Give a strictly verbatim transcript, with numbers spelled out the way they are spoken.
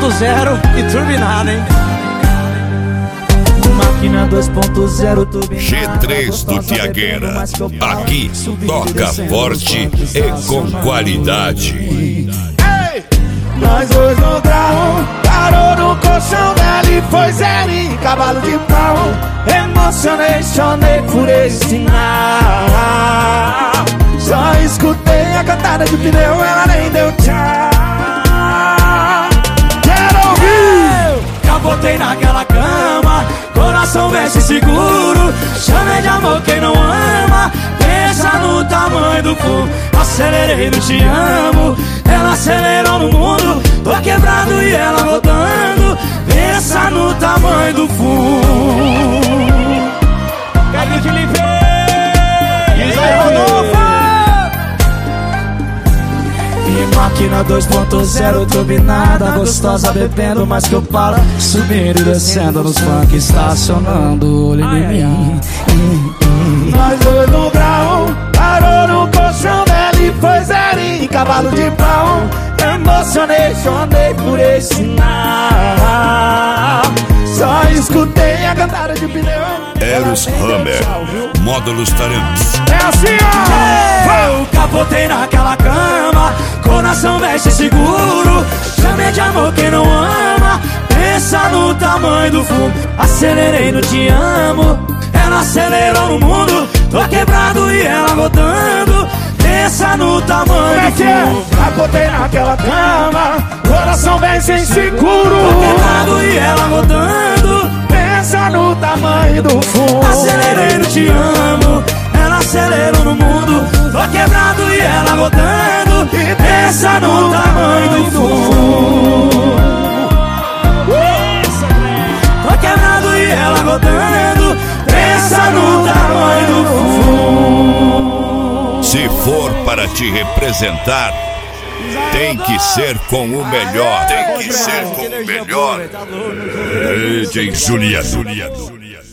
ponto zero e turbinada, hein? Máquina dois ponto zero turbinada. G três do Tiagueira. Aqui toca forte e com qualidade. Ei! Nós dois no grau, parou no colchão dela e foi zero, cavalo de pau. Emocionei, chorei por ensinar. Só escutei a cantada de pneu, ela nem deu tchau. Quero ouvir! Capotei naquela cama, coração veste seguro. Chamei de amor quem não ama, pensa no tamanho do fumo. Acelerei no te amo, ela acelerou no mundo. Tô quebrado e ela rodando, pensa no tamanho do fumo. Quero te limpar. Isso aí, Rodolfo! E máquina dois ponto zero turbinada, gostosa bebendo mais que eu paro, subindo e descendo nos funk, estacionando, olho em mim. Nós dois no grau, parou no colchão dela e foi zero, cavalo de pau. Emocionei, chorei por ensinar. Só escutei a cantada de pneu. Eros Hammer, Módulos Tarantes. É assim, ó! Eu capotei naquela cama, coração veste seguro. Chamei de amor quem não ama, pensa no tamanho do fumo. Acelerei no te amo, ela acelerou no mundo. Tô quebrado e ela rodando, pensa no tamanho do fumo. Capotei naquela cama, coração vem sem seguro. Tô quebrado e ela rodando, pensa no tamanho do fumo. acelerei no te amo, ela acelerou no mundo. Tô quebrado e ela rodando, pensa no tamanho do fumo. Tô quebrado e ela rodando, pensa no tamanho do fumo. Se for para te representar, tem que ser com o melhor. Tem que ser com o melhor. D J Juliano.